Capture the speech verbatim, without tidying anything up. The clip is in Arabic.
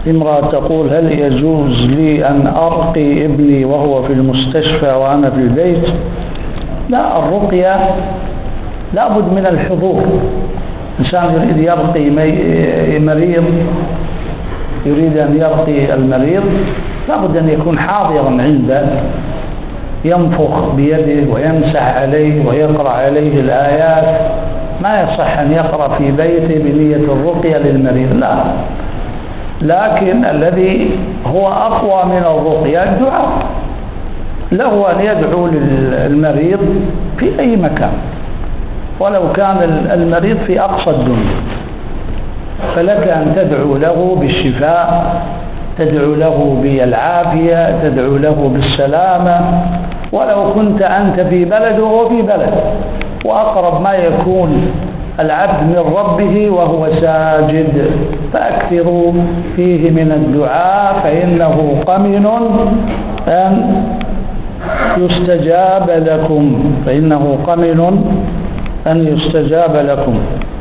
امرأة تقول: هل يجوز لي أن أرقي ابني وهو في المستشفى وأنا في البيت؟ لا، الرقية لابد من الحضور. إنسان يريد يرقي مريض يريد أن يرقي المريض لابد أن يكون حاضرا عنده، ينفخ بيده ويمسح عليه ويقرأ عليه الآيات. ما يصح أن يقرأ في بيته بنية الرقية للمريض، لا. لكن الذي هو أقوى من الرقية الدعاء، له أن يدعو للمريض في أي مكان، ولو كان المريض في أقصى الدنيا، فلك أن تدعو له بالشفاء، تدعو له بالعافية، تدعو له بالسلامة، ولو كنت أنت في بلد وهو في بلد. وأقرب ما يكون العبد من ربه وهو ساجد، فأكثروا فيه من الدعاء فإنه قمن أن يستجاب لكم، فإنه قمن أن يستجاب لكم.